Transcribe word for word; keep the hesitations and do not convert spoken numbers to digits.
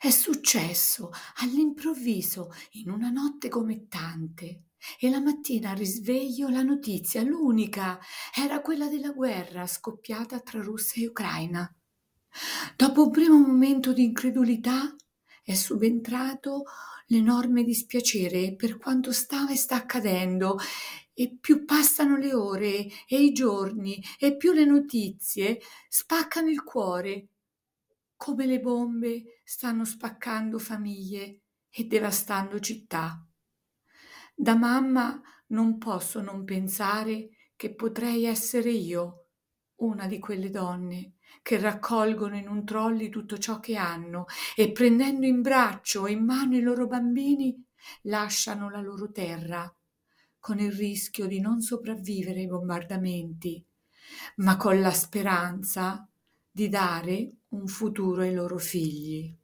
È successo all'improvviso, in una notte come tante, e la mattina al risveglio la notizia, l'unica, era quella della guerra scoppiata tra Russia e Ucraina. Dopo un primo momento di incredulità è subentrato l'enorme dispiacere per quanto stava e sta accadendo, e più passano le ore e i giorni e più le notizie spaccano il cuore, come le bombe stanno spaccando famiglie e devastando città. Da mamma non posso non pensare che potrei essere io, una di quelle donne che raccolgono in un trolley tutto ciò che hanno e prendendo in braccio e in mano i loro bambini lasciano la loro terra, con il rischio di non sopravvivere ai bombardamenti, ma con la speranza di dare un futuro ai loro figli.